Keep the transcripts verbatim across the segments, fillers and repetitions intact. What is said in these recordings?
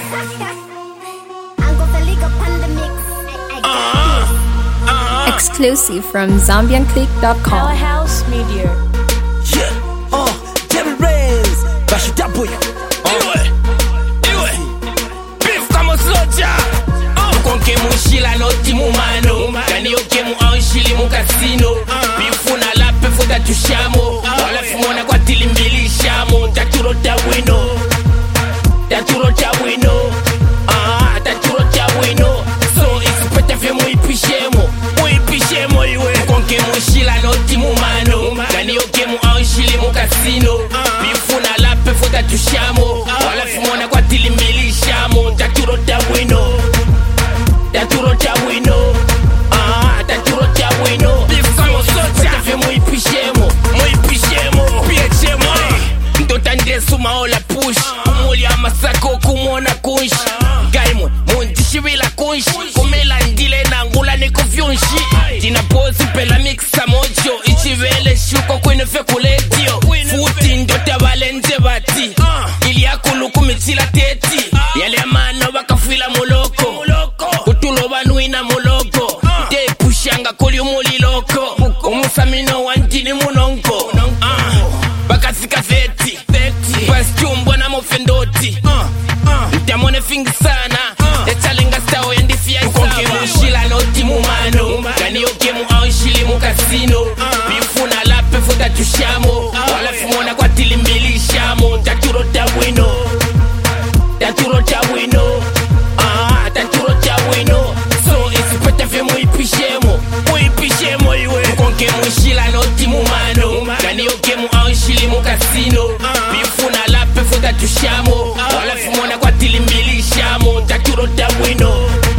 Exclusive from Zambian Click dot com. Powerhouse Media. Yeah, uh, Devil Reigns, Bashi W. Iwe, iwe, beef kama soja. Konke mushila noti mumano, gani yoke mu anshili mu casino. Bifu na lape futa tushamo, wala fumona kwa tilimbili shamo. Taturo ta wino, taturo ta wino, ah, taturo ta wino. So isipeta fe muipishemo, muipishemo iwe. Konke mushila noti mumano, gani yoke mu anshili mu casino. Bifu na lape futa tushamo, wala fumona kwa tilimbili shamo. Taturo ta wino. Taturo cha wino, ah, taturo cha wino. Beef kama soja, tafe muipishemo, muipishemo, piechemo. Ndota ndesu maola push, umuli amasako kumona kunsh. Gaimo, mundishi wila kunsh, kumela ndile na ngula niko vyonshi. Tina pozi pela mixa mojo, ichivele shuko kwene fekuletio. Futi ndota valenze bati, ili ya kuluku mitila teti. Yale amano wakafila moloko. Kutulo banuina moloko Te pushanga kuli umuli loko Umusamino wantini munonko Bakasika feti Paschumbo na mofendoti Ntamone fingi sana Echalenga stao yendi fia isaba Ukonke mushila noti mumano Gani yoke mu anshili mu casino Bifuna lape futa tushamo Wala fumona kwa tilimbili shamo Taturo ta wino Taturo ta wino Ah, taturo cha wino. So isipeta fe muipishemo, muipishemo iwe. Konke mushila noti mumano, gani yoke mu anshili mu casino. Bifuna lape futa tushamo, wala fumona kwa tilimbili shamo. Taturo cha wino,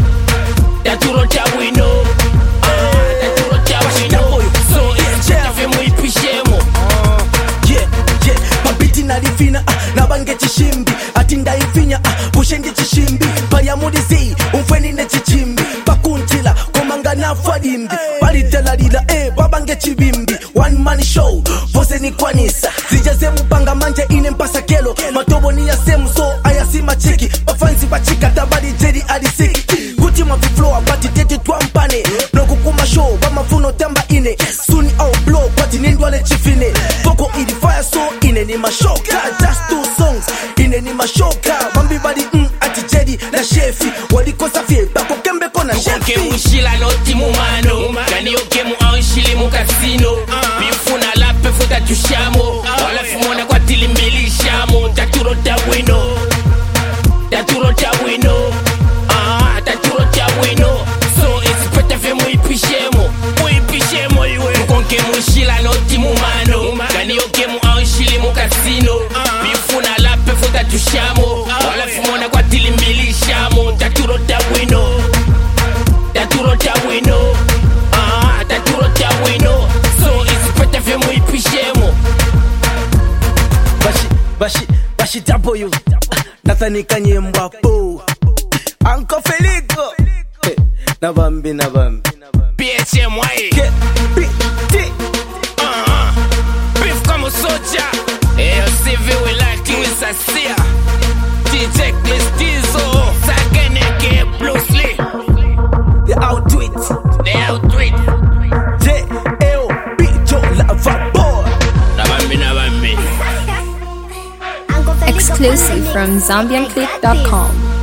taturo cha wino. Ah, taturo cha wino. So isipeta fe muipishemo. Yeah, yeah, mabiti nalifina, ah, nabange chishimbi. Atinda ifinya, ah, bushengi chishimbi. Pari amudizi, umfweni ne chichimbi. Bakuntila, komanga na fadimbi. Pari telalila, eh, babange chibimbi. One man show, pose ni kwanisa. Zijaze mbanga manje ine mpasa kelo. Matobo ni ya semu so, ayasima chiki. Bafanzi bachika, tabari jeri adisiki. Kuti mafi flow, abati tete tuampane. Bloku kuma show, bamafuno tamba ine. Suni au blow, kwati nindwale chifine. Foko idi fire so, ine ni mashoka. Just two songs, ine ni mashoka. Bambi badi mm, ati jeri na shefi. Walikosa fie, bako kembe kona shefi. Konke mushila noti mumano, gani yoke mu anshili mu casino. Bifuna lape futa tushamo, wala fumona kwa tilimbili shamo. Taturo ta wino, taturo ta wino, ah, taturo ta wino. So isipeta fe muipishemo, muipishemo iwe. Konke mushila noti mumano, gani yoke mu anshili mu casino. Bifuna lape futa tushamo, wala fumona kwa tilimbili shamo. Taturo ta wino, taturo ta wino, ah, taturo ta wino. So isipeta fe muipishemo. Bashi, bashi, bashi W. Nathani kanye mbapo. Anko Felico. Hey, nabambi, nabambi. P H M Y K B T. Uh-huh. Beef kama soja. A L C V we like you is a seer. D J Chris Diesel. Sageneke Bruce Lee. They outdo it. They outdo it. J L B Joe Lava Boy. Nabambi, nabambi. Exclusive from Zambian Click dot com.